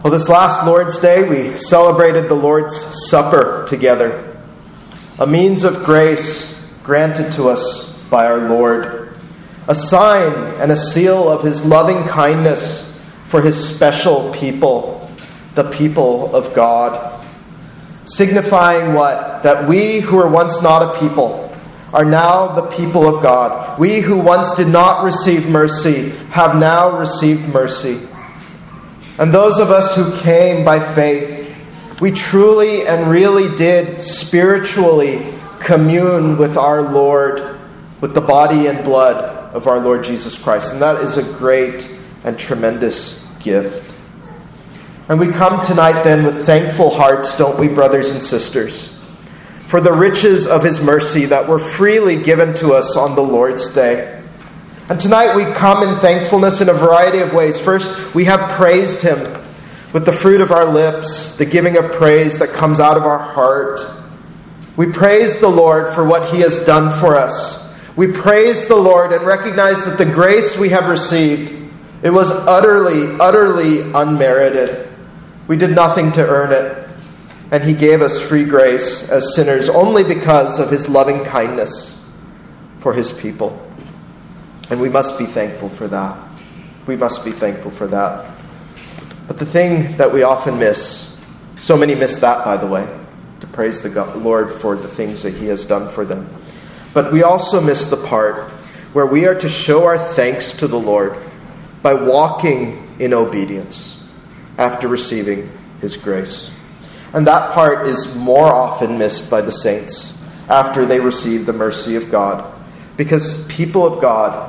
Well, this last Lord's Day, we celebrated the Lord's Supper together, a means of grace granted to us by our Lord, a sign and a seal of His loving kindness for His special people, the people of God, signifying what? That we who were once not a people are now the people of God. We who once did not receive mercy have now received mercy. And those of us who came by faith, we truly and really did spiritually commune with our Lord, with the body and blood of our Lord Jesus Christ. And that is a great and tremendous gift. And we come tonight then with thankful hearts, don't we, brothers and sisters, for the riches of His mercy that were freely given to us on the Lord's Day. And tonight we come in thankfulness in a variety of ways. First, we have praised Him with the fruit of our lips, the giving of praise that comes out of our heart. We praise the Lord for what He has done for us. We praise the Lord and recognize that the grace we have received, it was utterly, utterly unmerited. We did nothing to earn it. And He gave us free grace as sinners only because of His loving kindness for His people. And we must be thankful for that. We must be thankful for that. But the thing that we often miss, so many miss that, by the way, to praise the Lord for the things that He has done for them. But we also miss the part where we are to show our thanks to the Lord by walking in obedience after receiving His grace. And that part is more often missed by the saints after they receive the mercy of God. Because people of God,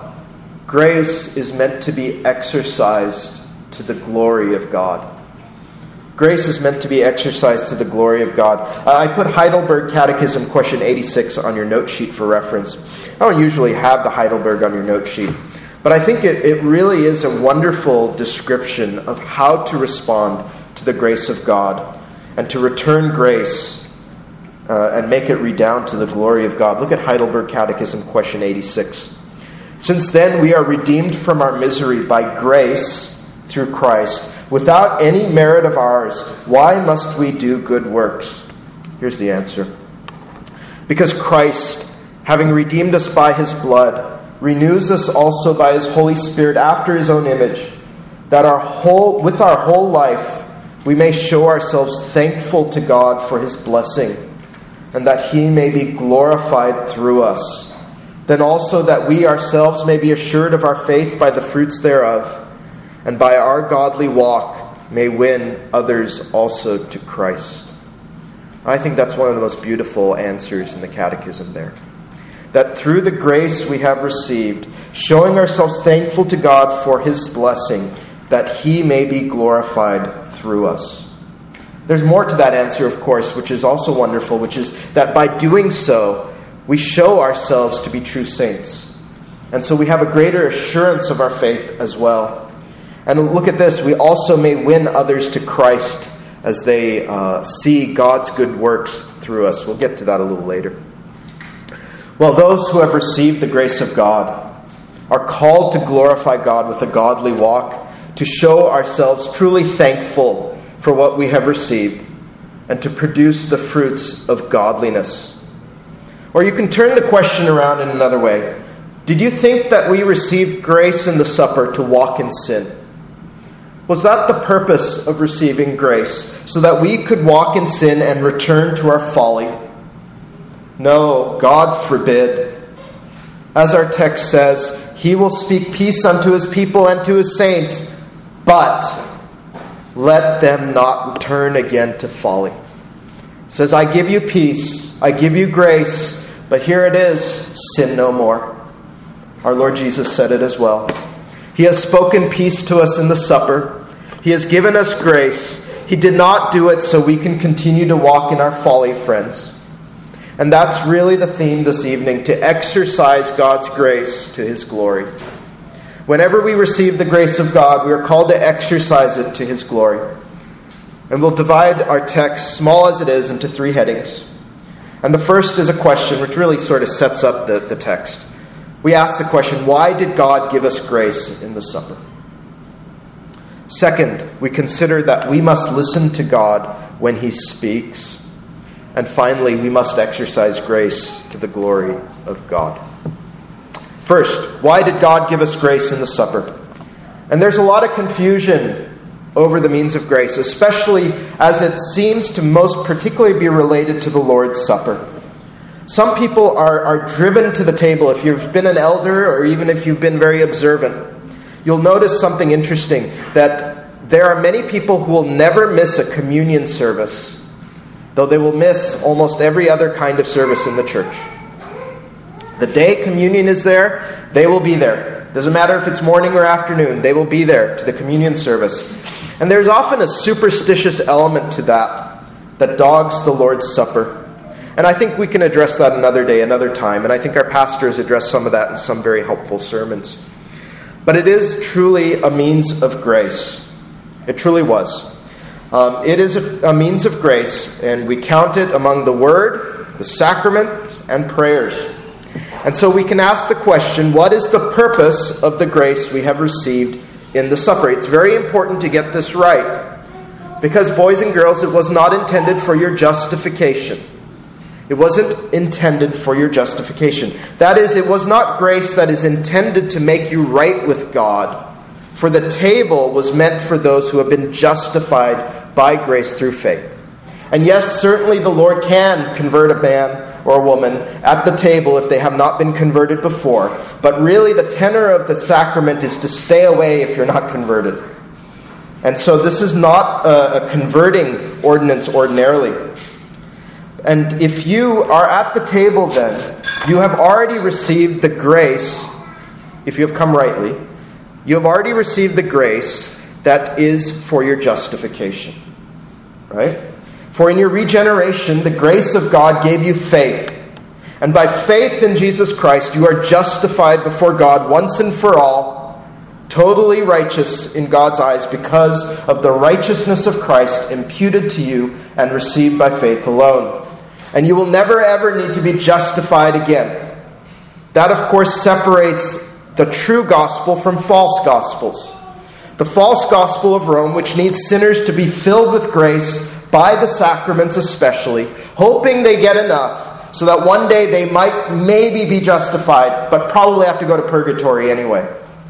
grace is meant to be exercised to the glory of God. Grace is meant to be exercised to the glory of God. I put Heidelberg Catechism question 86 on your note sheet for reference. I don't usually have the Heidelberg on your note sheet, but I think it really is a wonderful description of how to respond to the grace of God and to return grace and make it redound to the glory of God. Look at Heidelberg Catechism question 86. Since then we are redeemed from our misery by grace through Christ, without any merit of ours, why must we do good works? Here's the answer. Because Christ, having redeemed us by His blood, renews us also by His Holy Spirit after His own image, that with our whole life we may show ourselves thankful to God for His blessing, and that He may be glorified through us. Then also that we ourselves may be assured of our faith by the fruits thereof, and by our godly walk may win others also to Christ. I think that's one of the most beautiful answers in the Catechism there. That through the grace we have received, showing ourselves thankful to God for His blessing, that He may be glorified through us. There's more to that answer, of course, which is also wonderful, which is that by doing so, we show ourselves to be true saints. And so we have a greater assurance of our faith as well. And look at this, we also may win others to Christ as they see God's good works through us. We'll get to that a little later. Well, those who have received the grace of God are called to glorify God with a godly walk, to show ourselves truly thankful for what we have received, and to produce the fruits of godliness. Or you can turn the question around in another way. Did you think that we received grace in the supper to walk in sin? Was that the purpose of receiving grace, so that we could walk in sin and return to our folly? No, God forbid. As our text says, He will speak peace unto His people and to His saints, but let them not turn again to folly. It says, I give you peace, I give you grace, but here it is, sin no more. Our Lord Jesus said it as well. He has spoken peace to us in the supper. He has given us grace. He did not do it so we can continue to walk in our folly, friends. And that's really the theme this evening, to exercise God's grace to His glory. Whenever we receive the grace of God, we are called to exercise it to His glory. And we'll divide our text, small as it is, into 3 headings. And the first is a question which really sort of sets up the text. We ask the question, why did God give us grace in the supper? Second, we consider that we must listen to God when He speaks. And finally, we must exercise grace to the glory of God. First, why did God give us grace in the supper? And there's a lot of confusion over the means of grace, especially as it seems to most particularly be related to the Lord's Supper. Some people are driven to the table. If you've been an elder or even if you've been very observant, you'll notice something interesting, that there are many people who will never miss a communion service, though they will miss almost every other kind of service in the church. The day communion is there, they will be there. Doesn't matter if it's morning or afternoon, they will be there to the communion service. And there's often a superstitious element to that dogs the Lord's Supper. And I think we can address that another day, another time. And I think our pastors address some of that in some very helpful sermons. But it is truly a means of grace. It truly was. It is a means of grace, and we count it among the Word, the sacrament, and prayers. And so we can ask the question, what is the purpose of the grace we have received in the supper? It's very important to get this right. Because, boys and girls, it was not intended for your justification. It wasn't intended for your justification. That is, it was not grace that is intended to make you right with God. For the table was meant for those who have been justified by grace through faith. And yes, certainly the Lord can convert a man or a woman at the table if they have not been converted before. But really the tenor of the sacrament is to stay away if you're not converted. And so this is not a converting ordinance ordinarily. And if you are at the table then, you have already received the grace, if you have come rightly, you have already received the grace that is for your justification. Right? For in your regeneration, the grace of God gave you faith. And by faith in Jesus Christ, you are justified before God once and for all, totally righteous in God's eyes because of the righteousness of Christ imputed to you and received by faith alone. And you will never ever need to be justified again. That, of course, separates the true gospel from false gospels. The false gospel of Rome, which needs sinners to be filled with grace by the sacraments especially, hoping they get enough so that one day they might maybe be justified, but probably have to go to purgatory anyway.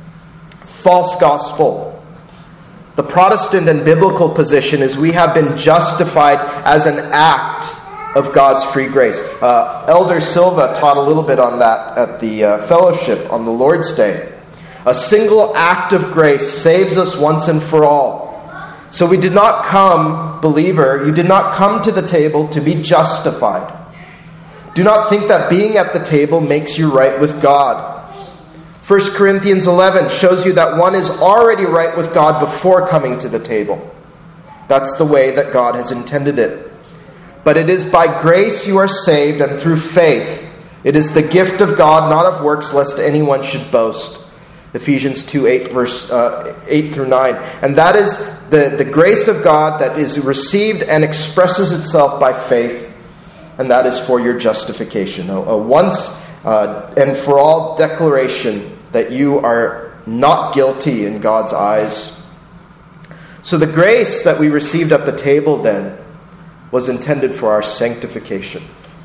False gospel. The Protestant and biblical position is we have been justified as an act of God's free grace. Elder Silva taught a little bit on that at the fellowship on the Lord's Day. A single act of grace saves us once and for all. So we did not come, believer, you did not come to the table to be justified. Do not think that being at the table makes you right with God. 1 Corinthians 11 shows you that one is already right with God before coming to the table. That's the way that God has intended it. But it is by grace you are saved, and through faith. It is the gift of God, not of works, lest anyone should boast. Ephesians 2:8, verse 8 through 9. And that is the grace of God that is received and expresses itself by faith. And that is for your justification. A once and for all declaration that you are not guilty in God's eyes. So the grace that we received at the table then was intended for our sanctification.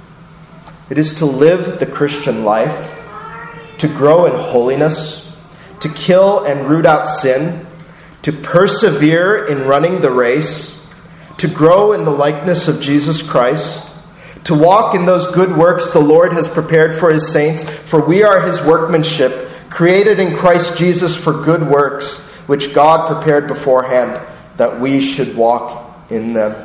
It is to live the Christian life, to grow in holiness, to kill and root out sin, to persevere in running the race, to grow in the likeness of Jesus Christ, to walk in those good works the Lord has prepared for His saints, for we are His workmanship, created in Christ Jesus for good works, which God prepared beforehand that we should walk in them.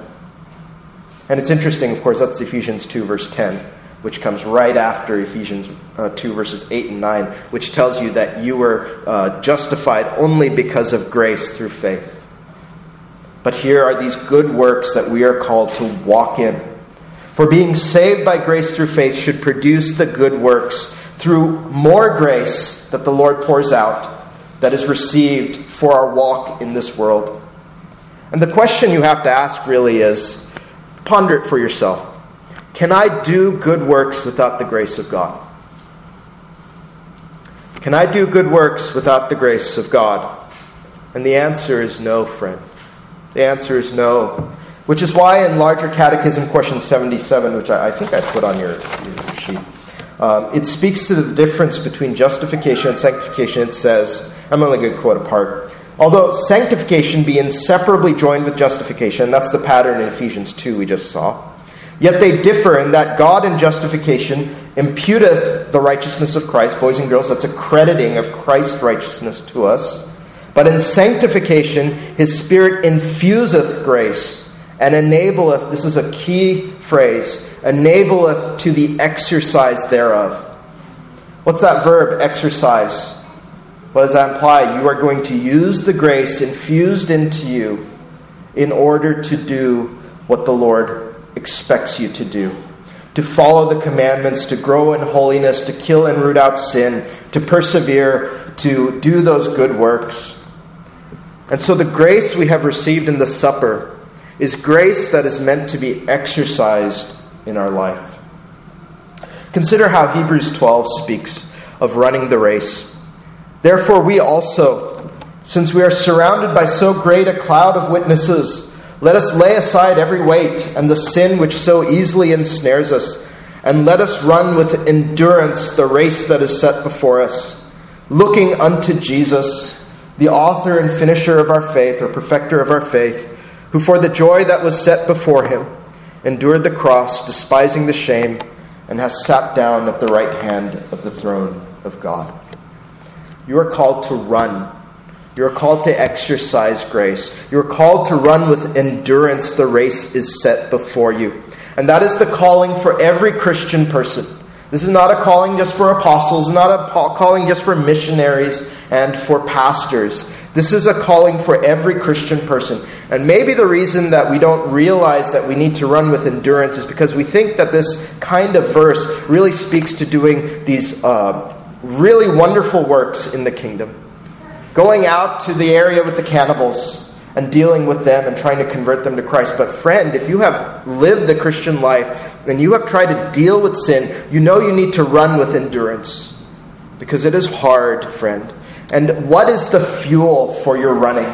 And it's interesting, of course, that's Ephesians 2, verse 10, which comes right after Ephesians 2, verses 8 and 9, which tells you that you were justified only because of grace through faith. But here are these good works that we are called to walk in. For being saved by grace through faith should produce the good works through more grace that the Lord pours out, that is received for our walk in this world. And the question you have to ask really is, ponder it for yourself. Can I do good works without the grace of God? Can I do good works without the grace of God? And the answer is no, friend. The answer is no. Which is why in Larger Catechism, question 77, which I think I put on your sheet, it speaks to the difference between justification and sanctification. It says, I'm only going to quote a part, although sanctification be inseparably joined with justification, that's the pattern in Ephesians 2 we just saw, yet they differ in that God in justification imputeth the righteousness of Christ. Boys and girls, that's a crediting of Christ's righteousness to us. But in sanctification, his Spirit infuseth grace and enableth, this is a key phrase, enableth to the exercise thereof. What's that verb, exercise? What does that imply? You are going to use the grace infused into you in order to do what the Lord expects you to do. To follow the commandments, to grow in holiness, to kill and root out sin, to persevere, to do those good works. And so the grace we have received in the supper is grace that is meant to be exercised in our life. Consider how Hebrews 12 speaks of running the race. Therefore we also, since we are surrounded by so great a cloud of witnesses, let us lay aside every weight and the sin which so easily ensnares us, and let us run with endurance the race that is set before us, looking unto Jesus, the author and finisher of our faith, or perfecter of our faith, who for the joy that was set before him endured the cross, despising the shame, and has sat down at the right hand of the throne of God. You are called to run. You are called to exercise grace. You are called to run with endurance. The race is set before you. And that is the calling for every Christian person. This is not a calling just for apostles, not a calling just for missionaries and for pastors. This is a calling for every Christian person. And maybe the reason that we don't realize that we need to run with endurance is because we think that this kind of verse really speaks to doing these really wonderful works in the kingdom. Going out to the area with the cannibals and dealing with them and trying to convert them to Christ. But friend, if you have lived the Christian life and you have tried to deal with sin, you know you need to run with endurance. Because it is hard, friend. And what is the fuel for your running?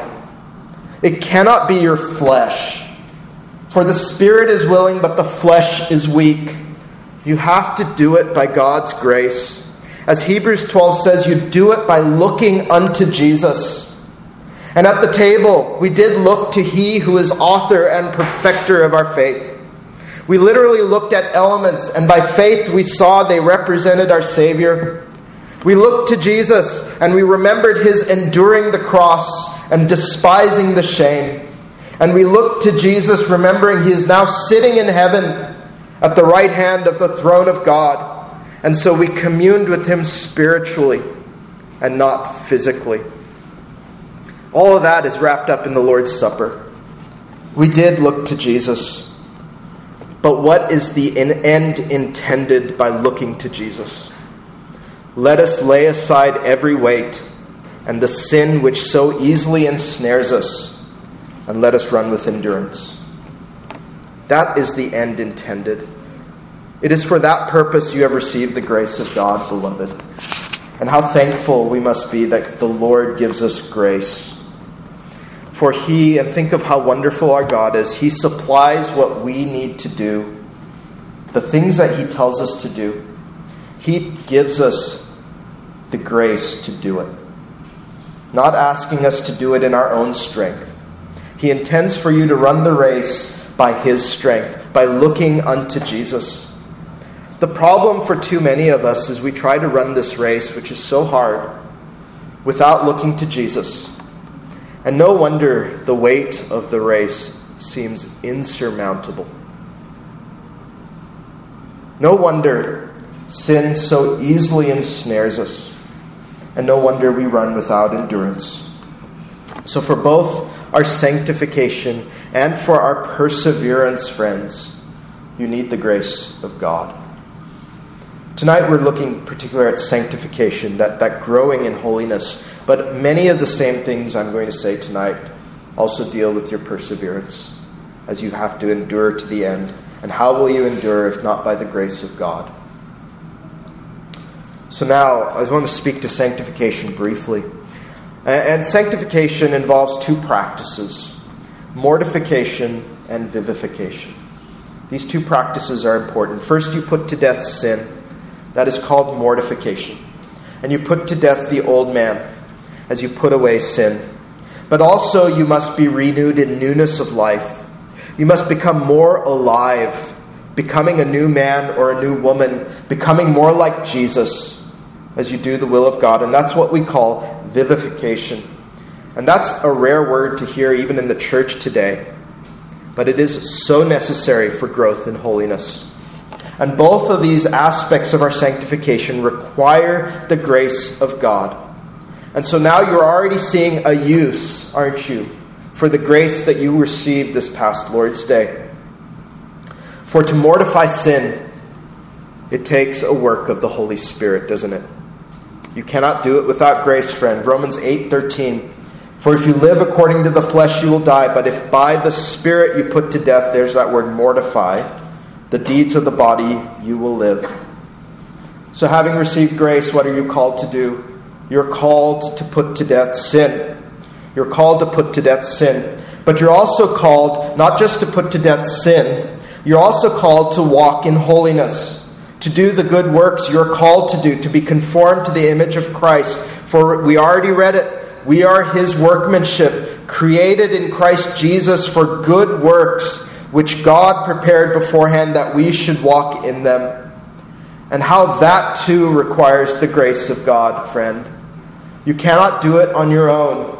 It cannot be your flesh. For the spirit is willing, but the flesh is weak. You have to do it by God's grace. As Hebrews 12 says, you do it by looking unto Jesus. And at the table, we did look to He who is author and perfecter of our faith. We literally looked at elements, and by faith we saw they represented our Savior. We looked to Jesus, and we remembered His enduring the cross and despising the shame. And we looked to Jesus, remembering He is now sitting in heaven at the right hand of the throne of God. And so we communed with Him spiritually and not physically. All of that is wrapped up in the Lord's Supper. We did look to Jesus. But what is the end intended by looking to Jesus? Let us lay aside every weight and the sin which so easily ensnares us, and let us run with endurance. That is the end intended. It is for that purpose you have received the grace of God, beloved. And how thankful we must be that the Lord gives us grace. For He, and think of how wonderful our God is, He supplies what we need to do, the things that He tells us to do. He gives us the grace to do it, not asking us to do it in our own strength. He intends for you to run the race by His strength, by looking unto Jesus. The problem for too many of us is we try to run this race, which is so hard, without looking to Jesus. And no wonder the weight of the race seems insurmountable. No wonder sin so easily ensnares us. And no wonder we run without endurance. So for both our sanctification and for our perseverance, friends, you need the grace of God. Tonight we're looking particularly at sanctification, that growing in holiness. But many of the same things I'm going to say tonight also deal with your perseverance, as you have to endure to the end. And how will you endure if not by the grace of God? So now, I want to speak to sanctification briefly. And sanctification involves two practices: mortification and vivification. These two practices are important. First, you put to death sin. That is called mortification. And you put to death the old man as you put away sin. But also you must be renewed in newness of life. You must become more alive, becoming a new man or a new woman, becoming more like Jesus as you do the will of God. And that's what we call vivification. And that's a rare word to hear even in the church today. But it is so necessary for growth in holiness. And both of these aspects of our sanctification require the grace of God. And so now you're already seeing a use, aren't you, for the grace that you received this past Lord's Day. For to mortify sin, it takes a work of the Holy Spirit, doesn't it? You cannot do it without grace, friend. Romans 8:13. For if you live according to the flesh, you will die. But if by the Spirit you put to death, there's that word mortify, the deeds of the body, you will live. So having received grace, what are you called to do? You're called to put to death sin. You're called to put to death sin. But you're also called not just to put to death sin, you're also called to walk in holiness, to do the good works you're called to do, to be conformed to the image of Christ. For we already read it. We are His workmanship, created in Christ Jesus for good works, which God prepared beforehand that we should walk in them. And how that too requires the grace of God, friend. You cannot do it on your own.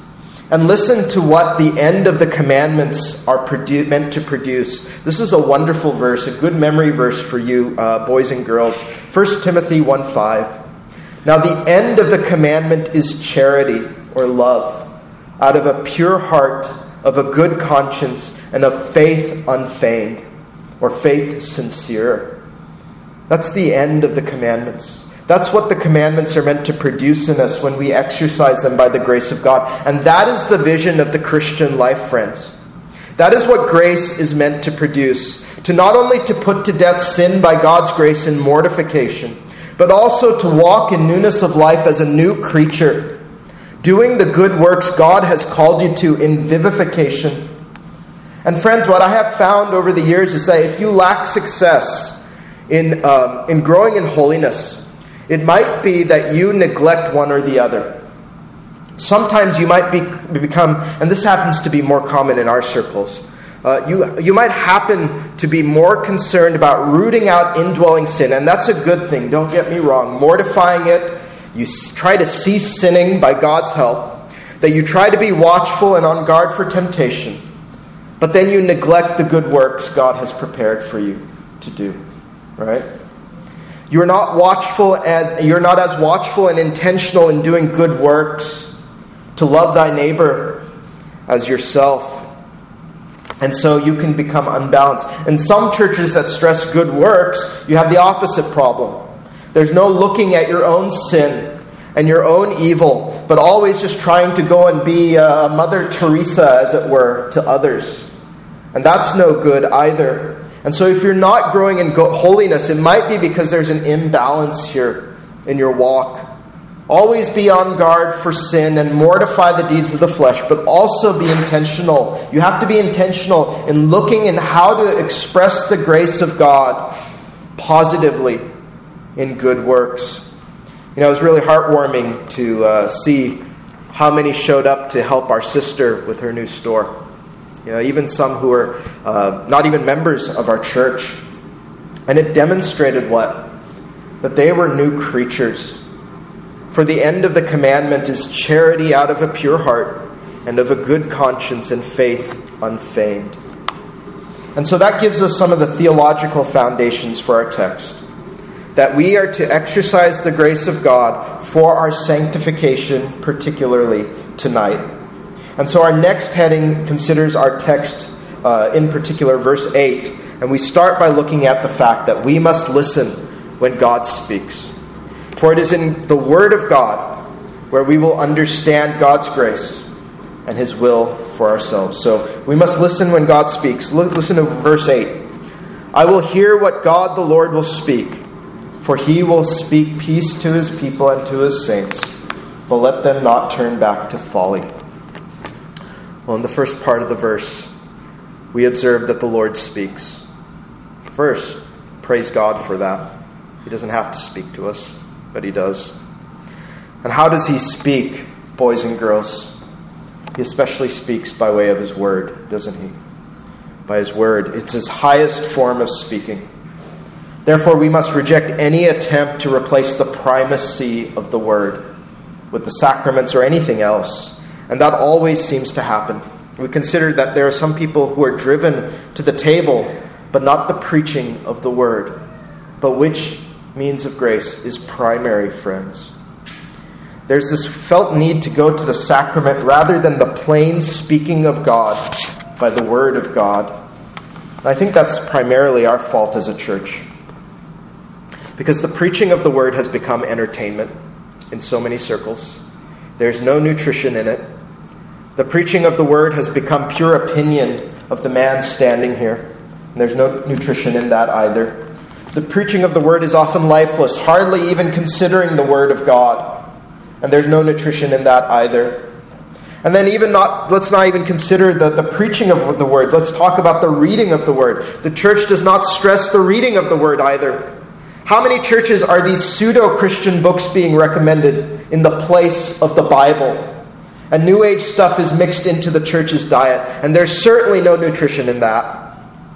And listen to what the end of the commandments are meant to produce. This is a wonderful verse, a good memory verse for you, boys and girls. 1 Timothy 1:5. Now the end of the commandment is charity, or love, out of a pure heart, of a good conscience, and of faith unfeigned, or faith sincere. That's the end of the commandments. That's what the commandments are meant to produce in us when we exercise them by the grace of God. And that is the vision of the Christian life, friends. That is what grace is meant to produce. To not only to put to death sin by God's grace in mortification, but also to walk in newness of life as a new creature, doing the good works God has called you to in vivification. And friends, what I have found over the years is that if you lack success in growing in holiness, it might be that you neglect one or the other. Sometimes you might become, and this happens to be more common in our circles, you might happen to be more concerned about rooting out indwelling sin, and that's a good thing, don't get me wrong. Mortifying it, you try to cease sinning by God's help, that you try to be watchful and on guard for temptation, but then you neglect the good works God has prepared for you to do, right? You're not as watchful and intentional in doing good works, to love thy neighbor as yourself. And so you can become unbalanced. In some churches that stress good works, you have the opposite problem. There's no looking at your own sin and your own evil, but always just trying to go and be a Mother Teresa, as it were, to others. And that's no good either. And so if you're not growing in holiness, it might be because there's an imbalance here in your walk. Always be on guard for sin and mortify the deeds of the flesh, but also be intentional. You have to be intentional in looking in how to express the grace of God positively in good works. You know, it was really heartwarming to see how many showed up to help our sister with her new store. You know, even some who were not even members of our church. And it demonstrated what? That they were new creatures. For the end of the commandment is charity out of a pure heart and of a good conscience and faith unfeigned. And so that gives us some of the theological foundations for our text. That we are to exercise the grace of God for our sanctification, particularly tonight. And so our next heading considers our text, in particular verse 8. And we start by looking at the fact that we must listen when God speaks. For it is in the Word of God where we will understand God's grace and His will for ourselves. So we must listen when God speaks. Listen to verse 8. I will hear what God the Lord will speak, for He will speak peace to His people and to His saints. but let them not turn back to folly. Well, in the first part of the verse, we observe that the Lord speaks. First, praise God for that. He doesn't have to speak to us, but he does. And how does he speak, boys and girls? He especially speaks by way of his word, doesn't he? By his word. It's his highest form of speaking. Therefore, we must reject any attempt to replace the primacy of the word with the sacraments or anything else. And that always seems to happen. We consider that there are some people who are driven to the table, but not the preaching of the word. But which means of grace is primary, friends? There's this felt need to go to the sacrament rather than the plain speaking of God by the word of God. And I think that's primarily our fault as a church. Because the preaching of the word has become entertainment in so many circles. There's no nutrition in it. The preaching of the word has become pure opinion of the man standing here. And there's no nutrition in that either. The preaching of the word is often lifeless, hardly even considering the word of God. And there's no nutrition in that either. And then let's not even consider the preaching of the word. Let's talk about the reading of the word. The church does not stress the reading of the word either. How many churches are these pseudo-Christian books being recommended in the place of the Bible? And New Age stuff is mixed into the church's diet. And there's certainly no nutrition in that.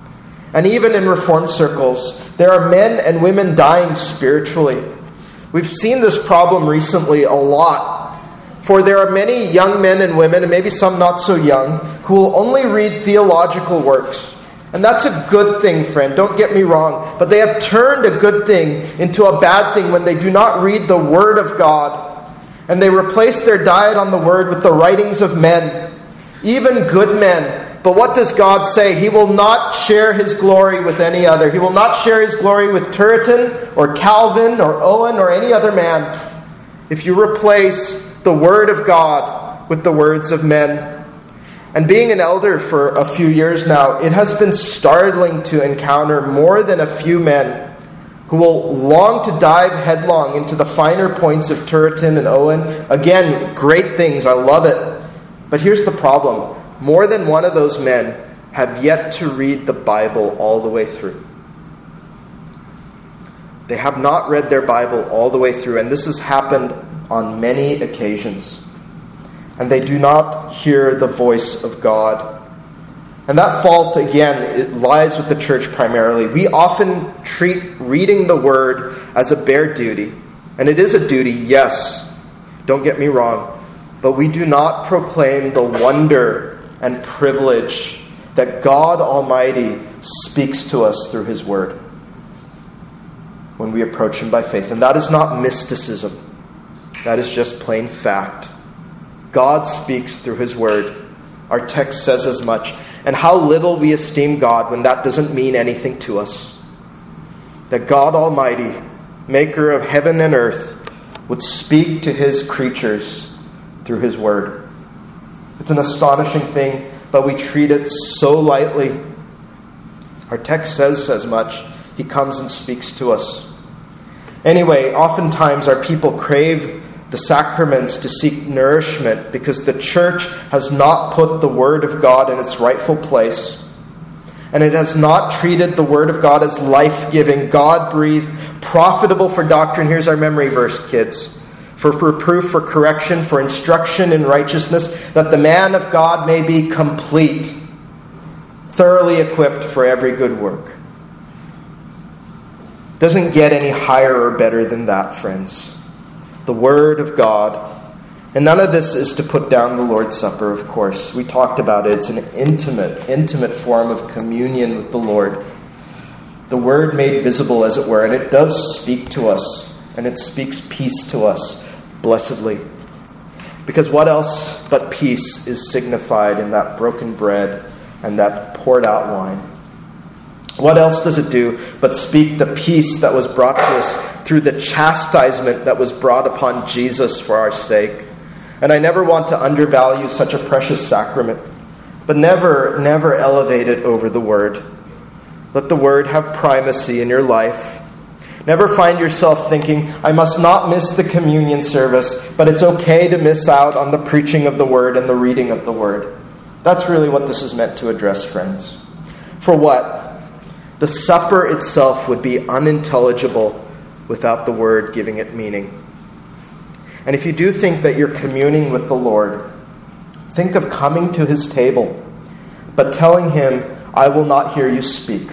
And even in Reformed circles, there are men and women dying spiritually. We've seen this problem recently a lot. For there are many young men and women, and maybe some not so young, who will only read theological works. And that's a good thing, friend. Don't get me wrong. But they have turned a good thing into a bad thing when they do not read the Word of God. And they replace their diet on the Word with the writings of men, even good men. But what does God say? He will not share his glory with any other. He will not share his glory with Turretin or Calvin or Owen or any other man. If you replace the Word of God with the words of men. And being an elder for a few years now, it has been startling to encounter more than a few men who will long to dive headlong into the finer points of Turretin and Owen. Again, great things. I love it. But here's the problem. More than one of those men have yet to read the Bible all the way through. They have not read their Bible all the way through, and this has happened on many occasions. And they do not hear the voice of God. And that fault, again, it lies with the church primarily. We often treat reading the Word as a bare duty. And it is a duty, yes. Don't get me wrong. But we do not proclaim the wonder and privilege that God Almighty speaks to us through His Word when we approach Him by faith. And that is not mysticism. That is just plain fact. God speaks through His Word. Our text says as much. And how little we esteem God when that doesn't mean anything to us. That God Almighty, maker of heaven and earth, would speak to His creatures through His Word. It's an astonishing thing, but we treat it so lightly. Our text says as much. He comes and speaks to us. Anyway, oftentimes our people crave the sacraments to seek nourishment because the church has not put the Word of God in its rightful place. And it has not treated the Word of God as life-giving, God-breathed, profitable for doctrine. Here's our memory verse, kids. For reproof, for correction, for instruction in righteousness, that the man of God may be complete, thoroughly equipped for every good work. Doesn't get any higher or better than that, friends. The Word of God. And none of this is to put down the Lord's Supper, of course. We talked about it. It's an intimate form of communion with the Lord. The Word made visible, as it were. And it does speak to us. And it speaks peace to us, blessedly. Because what else but peace is signified in that broken bread and that poured out wine? What else does it do but speak the peace that was brought to us through the chastisement that was brought upon Jesus for our sake? And I never want to undervalue such a precious sacrament, but never elevate it over the Word. Let the Word have primacy in your life. Never find yourself thinking, I must not miss the communion service, but it's okay to miss out on the preaching of the word and the reading of the word. That's really what this is meant to address, friends. For what? The supper itself would be unintelligible without the word giving it meaning. And if you do think that you're communing with the Lord, think of coming to his table, but telling him, I will not hear you speak.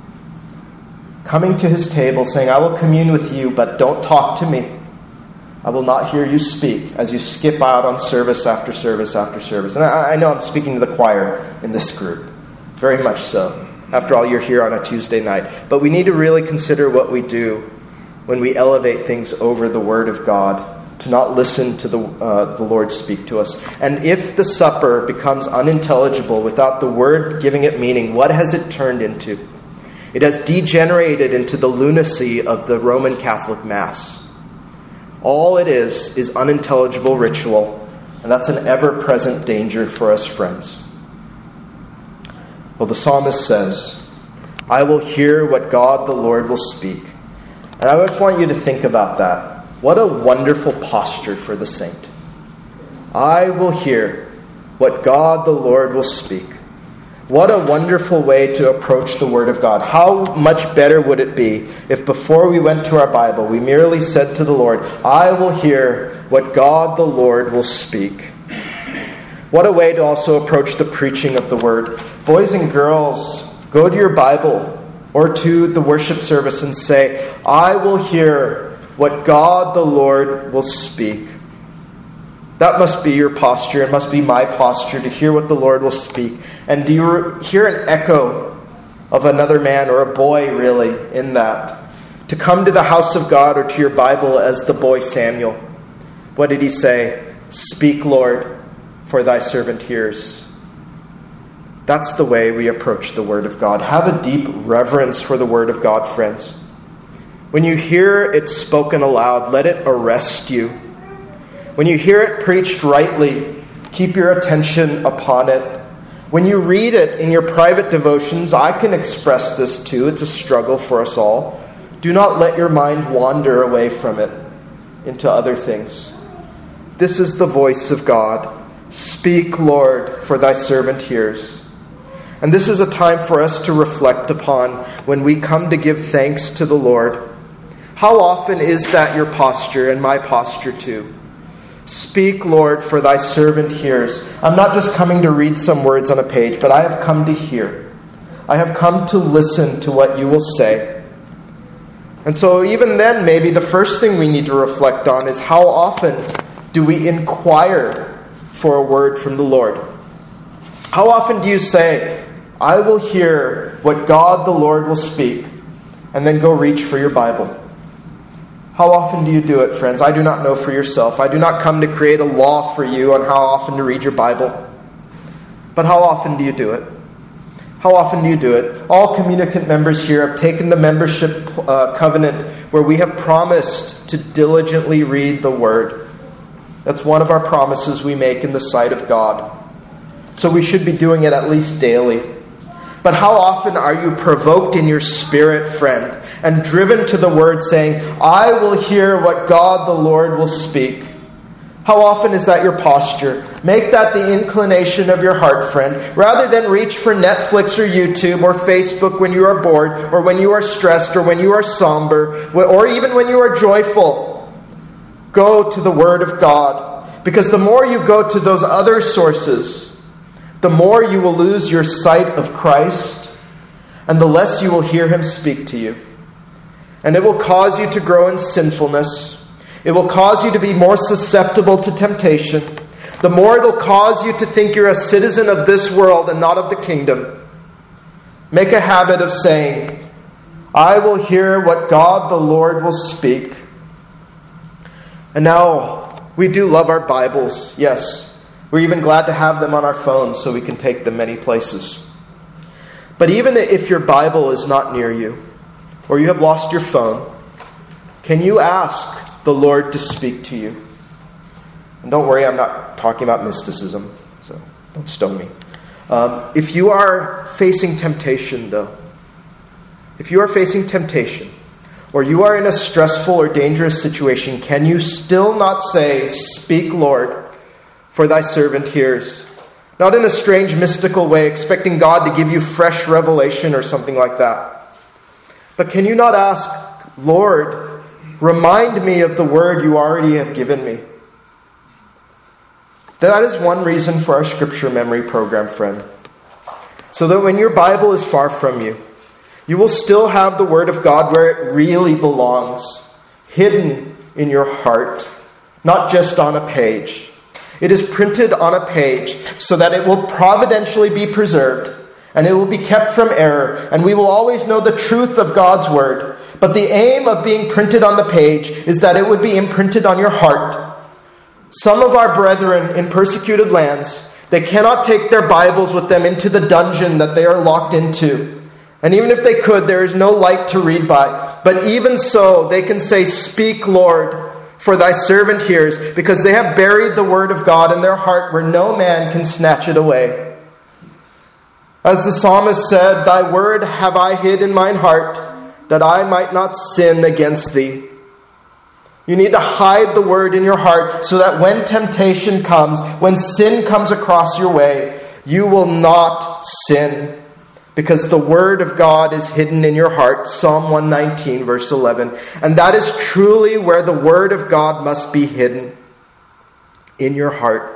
Coming to his table saying, I will commune with you, but don't talk to me. I will not hear you speak, as you skip out on service after service after service. And I know I'm speaking to the choir in this group. Very much so. After all, you're here on a Tuesday night. But we need to really consider what we do when we elevate things over the Word of God, to not listen to the Lord speak to us. And if the supper becomes unintelligible without the Word giving it meaning, what has it turned into? It has degenerated into the lunacy of the Roman Catholic Mass. All it is unintelligible ritual, and that's an ever-present danger for us, friends. Well, the psalmist says, I will hear what God the Lord will speak. And I just want you to think about that. What a wonderful posture for the saint. I will hear what God the Lord will speak. What a wonderful way to approach the Word of God. How much better would it be if before we went to our Bible, we merely said to the Lord, I will hear what God the Lord will speak. What a way to also approach the preaching of the Word. Boys and girls, go to your Bible or to the worship service and say, I will hear what God the Lord will speak. That must be your posture. It must be my posture to hear what the Lord will speak. And do you hear an echo of another man or a boy really in that? To come to the house of God or to your Bible as the boy Samuel. What did he say? Speak, Lord, for thy servant hears. That's the way we approach the Word of God. Have a deep reverence for the Word of God, friends. When you hear it spoken aloud, let it arrest you. When you hear it preached rightly, keep your attention upon it. When you read it in your private devotions, I can express this too. It's a struggle for us all. Do not let your mind wander away from it into other things. This is the voice of God. Speak, Lord, for thy servant hears. And this is a time for us to reflect upon when we come to give thanks to the Lord. How often is that your posture and my posture too? Speak, Lord, for thy servant hears. I'm not just coming to read some words on a page, but I have come to hear. I have come to listen to what you will say. And so even then, maybe the first thing we need to reflect on is how often do we inquire for a word from the Lord? How often do you say, I will hear what God the Lord will speak, and then go reach for your Bible? How often do you do it, friends? I do not know for yourself. I do not come to create a law for you on how often to read your Bible. But how often do you do it? How often do you do it? All communicant members here have taken the membership covenant where we have promised to diligently read the Word. That's one of our promises we make in the sight of God. So we should be doing it at least daily. But how often are you provoked in your spirit, friend, and driven to the Word saying, I will hear what God the Lord will speak? How often is that your posture? Make that the inclination of your heart, friend. Rather than reach for Netflix or YouTube or Facebook when you are bored, or when you are stressed, or when you are somber, or even when you are joyful, go to the Word of God. Because the more you go to those other sources, the more you will lose your sight of Christ, and the less you will hear Him speak to you. And it will cause you to grow in sinfulness. It will cause you to be more susceptible to temptation. The more it will cause you to think you're a citizen of this world and not of the kingdom. Make a habit of saying, I will hear what God the Lord will speak. And now, we do love our Bibles, yes. We're even glad to have them on our phones so we can take them many places. But even if your Bible is not near you, or you have lost your phone, can you ask the Lord to speak to you? And don't worry, I'm not talking about mysticism, so don't stone me. If you are facing temptation, though, if you are facing temptation, or you are in a stressful or dangerous situation, can you still not say, "Speak, Lord, for thy servant hears"? Not in a strange mystical way, expecting God to give you fresh revelation or something like that. But can you not ask, "Lord, remind me of the word you already have given me"? That is one reason for our scripture memory program, friend. So that when your Bible is far from you, you will still have the Word of God where it really belongs, hidden in your heart, not just on a page. It is printed on a page so that it will providentially be preserved, and it will be kept from error, and we will always know the truth of God's Word. But the aim of being printed on the page is that it would be imprinted on your heart. Some of our brethren in persecuted lands, they cannot take their Bibles with them into the dungeon that they are locked into. And even if they could, there is no light to read by. But even so, they can say, "Speak, Lord, for thy servant hears," because they have buried the word of God in their heart where no man can snatch it away. As the psalmist said, "Thy word have I hid in mine heart, that I might not sin against thee." You need to hide the word in your heart so that when temptation comes, when sin comes across your way, you will not sin. Because the word of God is hidden in your heart. Psalm 119, verse 11. And that is truly where the word of God must be hidden. In your heart.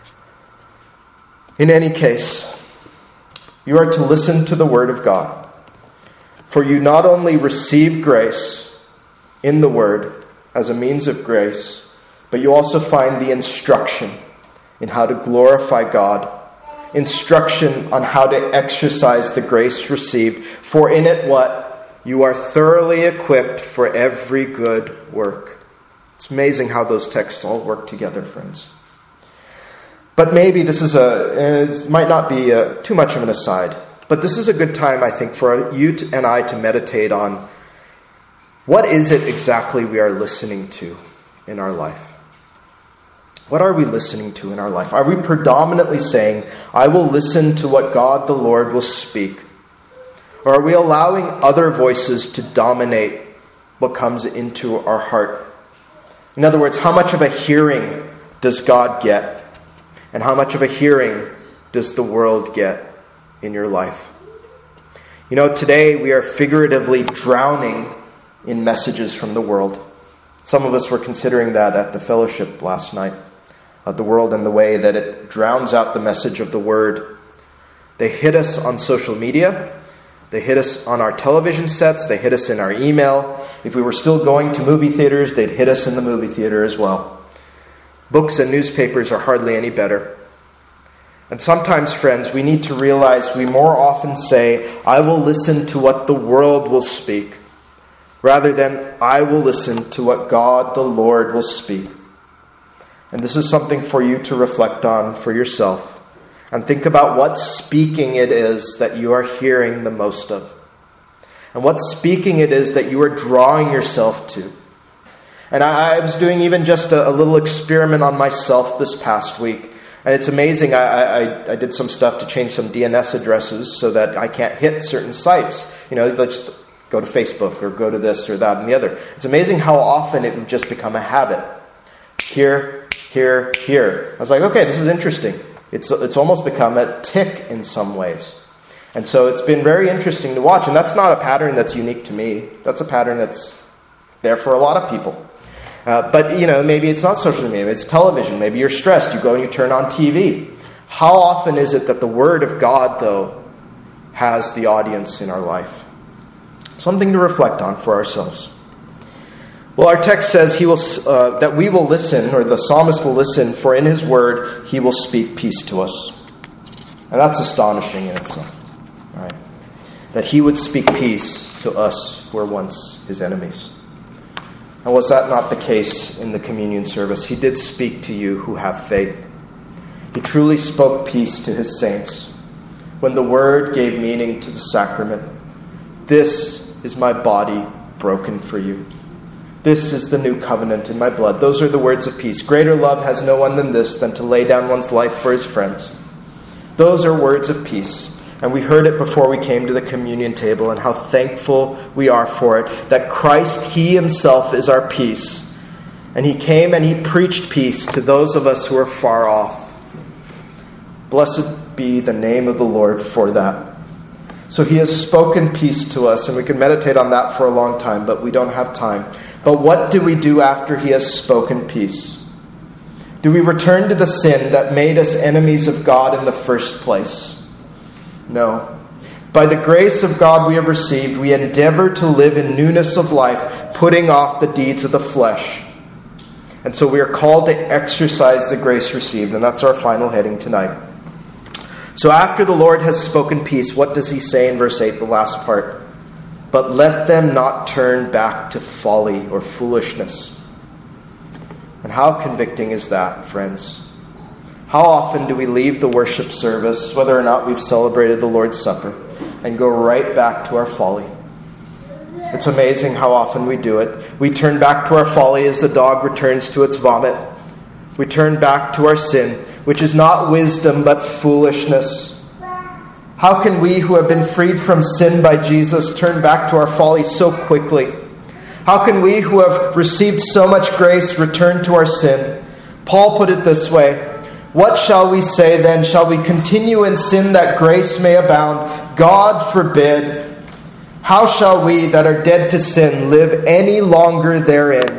In any case, you are to listen to the word of God. For you not only receive grace in the word as a means of grace, but you also find the instruction in how to glorify God. Instruction on how to exercise the grace received. For in it what? You are thoroughly equipped for every good work. It's amazing how those texts all work together, friends. But maybe this is it might not be too much of an aside, but this is a good time, I think, for you and I to meditate on what is it exactly we are listening to in our life. What are we listening to in our life? Are we predominantly saying, "I will listen to what God the Lord will speak"? Or are we allowing other voices to dominate what comes into our heart? In other words, how much of a hearing does God get? And how much of a hearing does the world get in your life? You know, today we are figuratively drowning in messages from the world. Some of us were considering that at the fellowship last night. Of the world and the way that it drowns out the message of the word. They hit us on social media. They hit us on our television sets. They hit us in our email. If we were still going to movie theaters, they'd hit us in the movie theater as well. Books and newspapers are hardly any better. And sometimes, friends, we need to realize we more often say, "I will listen to what the world will speak," rather than, "I will listen to what God the Lord will speak." And this is something for you to reflect on for yourself. And think about what speaking it is that you are hearing the most of. And what speaking it is that you are drawing yourself to. And I was doing even just a little experiment on myself this past week. And it's amazing. I did some stuff to change some DNS addresses so that I can't hit certain sites. You know, let's go to Facebook or go to this or that and the other. It's amazing how often it would just become a habit. Here. I was like, okay, this is interesting. It's almost become a tick in some ways. And so it's been very interesting to watch. And that's not a pattern that's unique to me. That's a pattern that's there for a lot of people. But, you know, maybe it's not social media. It's television. Maybe you're stressed. You go and you turn on TV. How often is it that the Word of God, though, has the audience in our life? Something to reflect on for ourselves. Well, our text says that we will listen, or the psalmist will listen, for in his word he will speak peace to us. And that's astonishing in itself. Right? That he would speak peace to us who were once his enemies. And was that not the case in the communion service? He did speak to you who have faith. He truly spoke peace to his saints when the word gave meaning to the sacrament. This is my body broken for you. This is the new covenant in my blood. Those are the words of peace. Greater love has no one than this, than to lay down one's life for his friends. Those are words of peace. And we heard it before we came to the communion table, and how thankful we are for it, that Christ, He Himself, is our peace. And He came and He preached peace to those of us who are far off. Blessed be the name of the Lord for that. So He has spoken peace to us, and we can meditate on that for a long time, but we don't have time. But what do we do after He has spoken peace? Do we return to the sin that made us enemies of God in the first place? No. By the grace of God we have received, we endeavor to live in newness of life, putting off the deeds of the flesh. And so we are called to exercise the grace received, and that's our final heading tonight. So after the Lord has spoken peace, what does He say in verse 8, the last part? But let them not turn back to folly or foolishness. And how convicting is that, friends? How often do we leave the worship service, whether or not we've celebrated the Lord's Supper, and go right back to our folly? It's amazing how often we do it. We turn back to our folly as the dog returns to its vomit. We turn back to our sin, which is not wisdom but foolishness. How can we who have been freed from sin by Jesus turn back to our folly so quickly? How can we who have received so much grace return to our sin? Paul put it this way: what shall we say then? Shall we continue in sin that grace may abound? God forbid. How shall we that are dead to sin live any longer therein?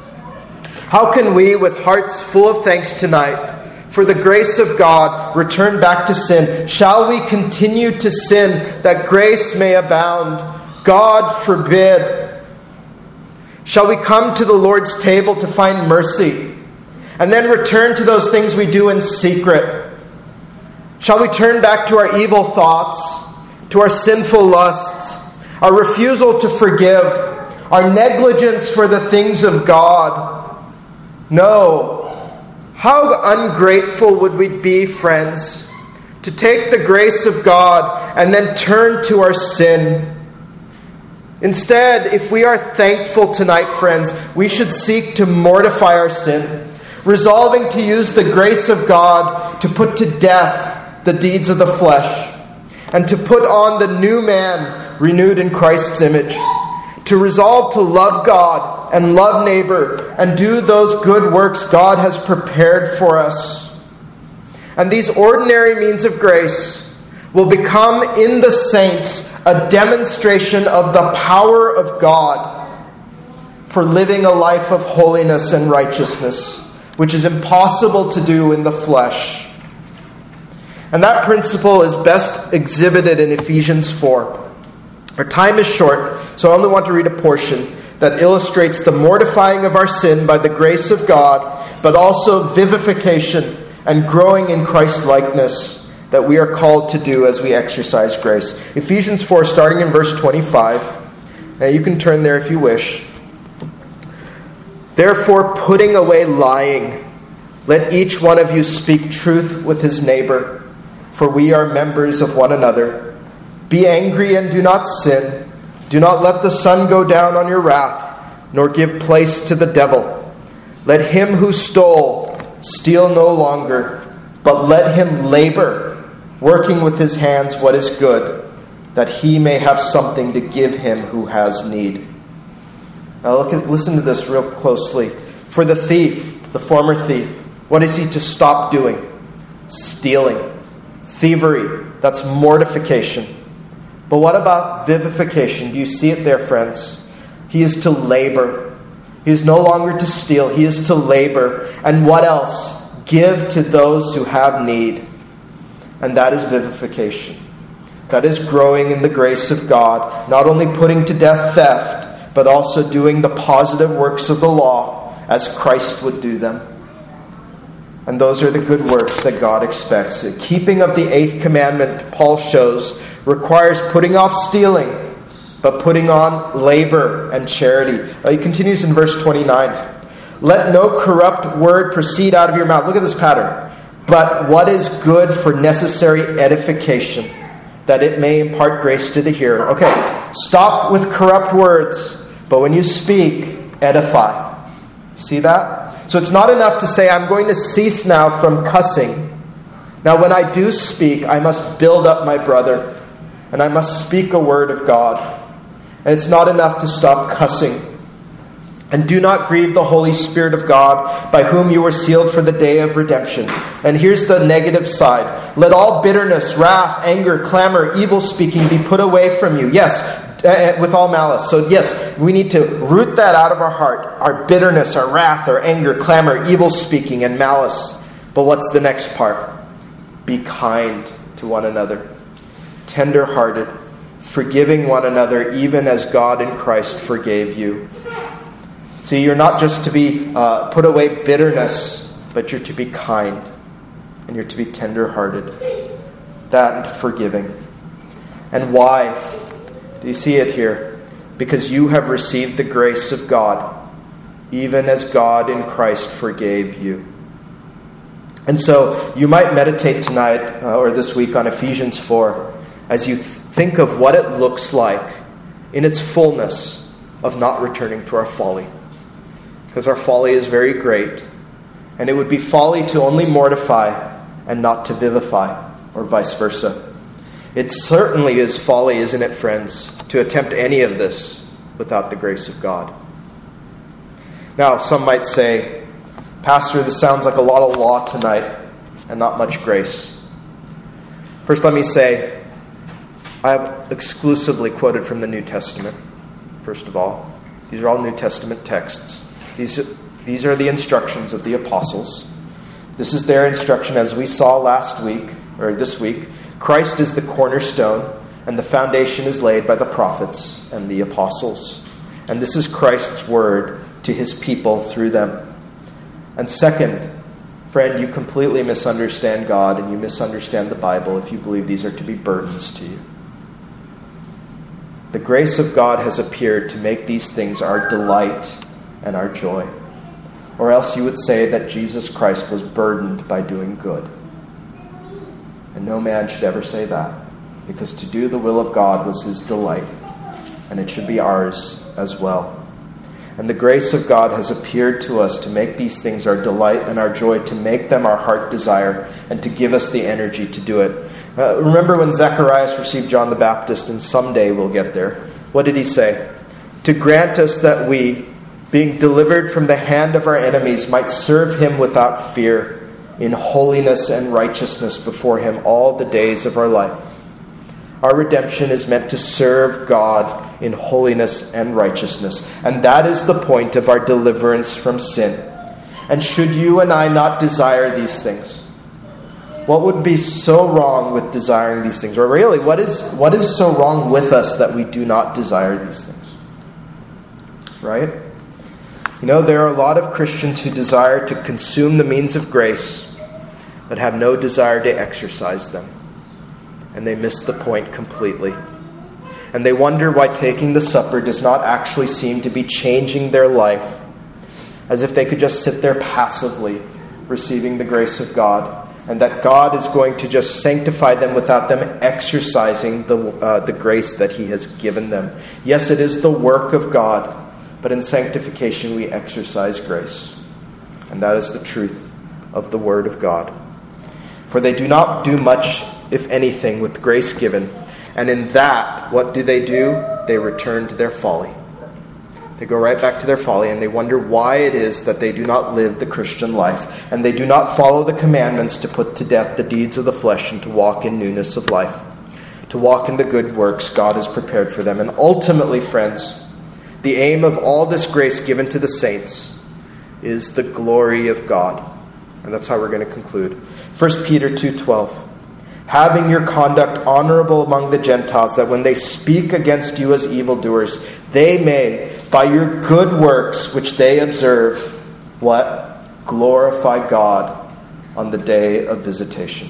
How can we, with hearts full of thanks tonight for the grace of God, return back to sin? Shall we continue to sin that grace may abound? God forbid. Shall we come to the Lord's table to find mercy, and then return to those things we do in secret? Shall we turn back to our evil thoughts, to our sinful lusts, our refusal to forgive, our negligence for the things of God? No. How ungrateful would we be, friends, to take the grace of God and then turn to our sin? Instead, if we are thankful tonight, friends, we should seek to mortify our sin, resolving to use the grace of God to put to death the deeds of the flesh, and to put on the new man renewed in Christ's image, to resolve to love God and love neighbor and do those good works God has prepared for us. And these ordinary means of grace will become in the saints a demonstration of the power of God for living a life of holiness and righteousness, which is impossible to do in the flesh. And that principle is best exhibited in Ephesians 4. Our time is short, so I only want to read a portion that illustrates the mortifying of our sin by the grace of God, but also vivification and growing in Christ-likeness that we are called to do as we exercise grace. Ephesians 4, starting in verse 25. Now you can turn there if you wish. Therefore, putting away lying, let each one of you speak truth with his neighbor, for we are members of one another. Be angry and do not sin. Do not let the sun go down on your wrath, nor give place to the devil. Let him who stole steal no longer, but let him labor, working with his hands what is good, that he may have something to give him who has need. Now listen to this real closely. For the thief, the former thief, what is he to stop doing? Stealing. Thievery. That's mortification. But what about vivification? Do you see it there, friends? He is to labor. He is no longer to steal. He is to labor. And what else? Give to those who have need. And that is vivification. That is growing in the grace of God, not only putting to death theft, but also doing the positive works of the law as Christ would do them. And those are the good works that God expects. The keeping of the 8th commandment, Paul shows, requires putting off stealing, but putting on labor and charity. He continues in verse 29. Let no corrupt word proceed out of your mouth. Look at this pattern. But what is good for necessary edification, that it may impart grace to the hearer. Okay, stop with corrupt words, but when you speak, edify. See that? So it's not enough to say, I'm going to cease now from cussing, Now when I do speak, I must build up my brother, and I must speak a word of God. And it's not enough to stop cussing. And do not grieve the Holy Spirit of God, by whom you were sealed for the day of redemption. And here's the negative side. Let all bitterness, wrath, anger, clamor, evil speaking be put away from you. Yes, with all malice. So yes, we need to root that out of our heart. Our bitterness, our wrath, our anger, clamor, evil speaking, and malice. But what's the next part? Be kind to one another, tender-hearted, forgiving one another, even as God in Christ forgave you. See, you're not just to be put away bitterness, but you're to be kind, and you're to be tender-hearted, that and forgiving. And why? Do you see it here? Because you have received the grace of God, even as God in Christ forgave you. And so you might meditate tonight or this week on Ephesians 4 as you think of what it looks like in its fullness of not returning to our folly. Because our folly is very great, and it would be folly to only mortify and not to vivify, or vice versa. It certainly is folly, isn't it, friends, to attempt any of this without the grace of God. Now, some might say, Pastor, this sounds like a lot of law tonight and not much grace. First, let me say, I have exclusively quoted from the New Testament, first of all. These are all New Testament texts. These are the instructions of the apostles. This is their instruction, as we saw last week, or this week. Christ is the cornerstone, and the foundation is laid by the prophets and the apostles. And this is Christ's word to his people through them. And second, friend, you completely misunderstand God and you misunderstand the Bible if you believe these are to be burdens to you. The grace of God has appeared to make these things our delight and our joy. Or else you would say that Jesus Christ was burdened by doing good. And no man should ever say that, because to do the will of God was his delight, and it should be ours as well. And the grace of God has appeared to us to make these things our delight and our joy, to make them our heart desire, and to give us the energy to do it. Remember when Zacharias received John the Baptist, and someday we'll get there. What did he say? To grant us that we, being delivered from the hand of our enemies, might serve him without fear, in holiness and righteousness before him all the days of our life. Our redemption is meant to serve God in holiness and righteousness. And that is the point of our deliverance from sin. And should you and I not desire these things? What would be so wrong with desiring these things? Or really, what is so wrong with us that we do not desire these things? Right? You know, there are a lot of Christians who desire to consume the means of grace, but have no desire to exercise them. And they miss the point completely. And they wonder why taking the supper does not actually seem to be changing their life, as if they could just sit there passively receiving the grace of God, and that God is going to just sanctify them without them exercising the grace that he has given them. Yes, it is the work of God, but in sanctification we exercise grace. And that is the truth of the Word of God. For they do not do much, if anything, with grace given. And in that, what do? They return to their folly. They go right back to their folly, and they wonder why it is that they do not live the Christian life, and they do not follow the commandments to put to death the deeds of the flesh and to walk in newness of life, to walk in the good works God has prepared for them. And ultimately, friends, the aim of all this grace given to the saints is the glory of God. And that's how we're going to conclude. 1 Peter 2:12. Having your conduct honorable among the Gentiles, that when they speak against you as evildoers, they may, by your good works which they observe, what? Glorify God on the day of visitation.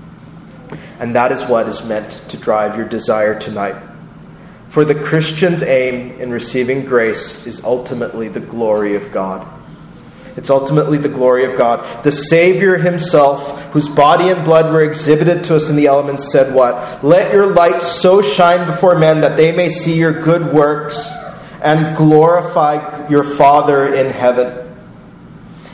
And that is what is meant to drive your desire tonight. For the Christian's aim in receiving grace is ultimately the glory of God. It's ultimately the glory of God. The Savior himself, whose body and blood were exhibited to us in the elements, said what? Let your light so shine before men that they may see your good works and glorify your Father in heaven.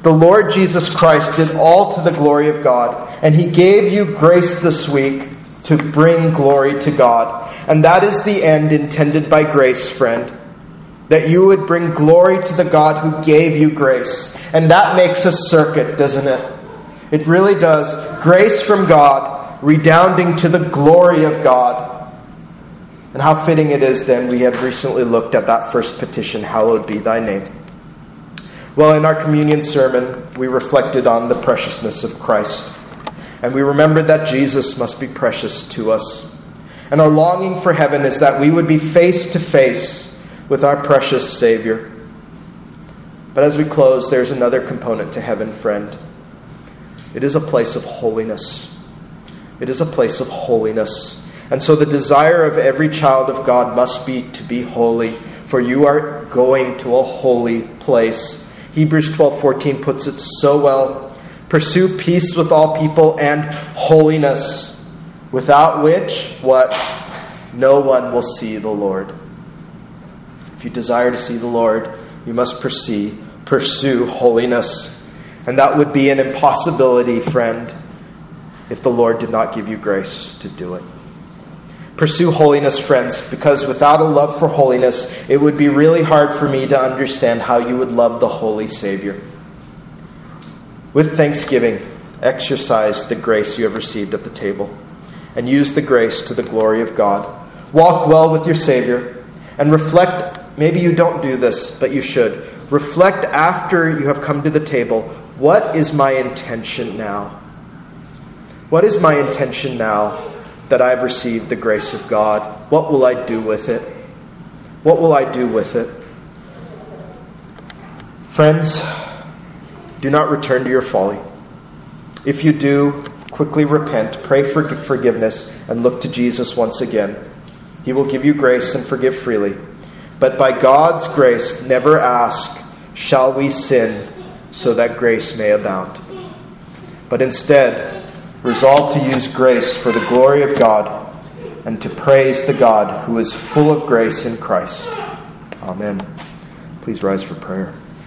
The Lord Jesus Christ did all to the glory of God, and He gave you grace this week to bring glory to God. And that is the end intended by grace, friend. That you would bring glory to the God who gave you grace. And that makes a circuit, doesn't it? It really does. Grace from God, redounding to the glory of God. And how fitting it is then, we have recently looked at that first petition, hallowed be thy name. Well, in our communion sermon, we reflected on the preciousness of Christ. And we remembered that Jesus must be precious to us. And our longing for heaven is that we would be face to face with our precious Savior. But as we close, there's another component to heaven, friend. It is a place of holiness. It is a place of holiness. And so the desire of every child of God must be to be holy, for you are going to a holy place. Hebrews 12:14 puts it so well. Pursue peace with all people and holiness, without which, what? No one will see the Lord. If you desire to see the Lord, you must pursue holiness. And that would be an impossibility, friend, if the Lord did not give you grace to do it. Pursue holiness, friends, because without a love for holiness, it would be really hard for me to understand how you would love the Holy Savior. With thanksgiving, exercise the grace you have received at the table and use the grace to the glory of God. Walk well with your Savior and reflect. Maybe you don't do this, but you should. Reflect after you have come to the table. What is my intention now? What is my intention now that I've received the grace of God? What will I do with it? What will I do with it? Friends, do not return to your folly. If you do, quickly repent, pray for forgiveness, and look to Jesus once again. He will give you grace and forgive freely. But by God's grace, never ask, shall we sin, so that grace may abound? But instead, resolve to use grace for the glory of God and to praise the God who is full of grace in Christ. Amen. Please rise for prayer.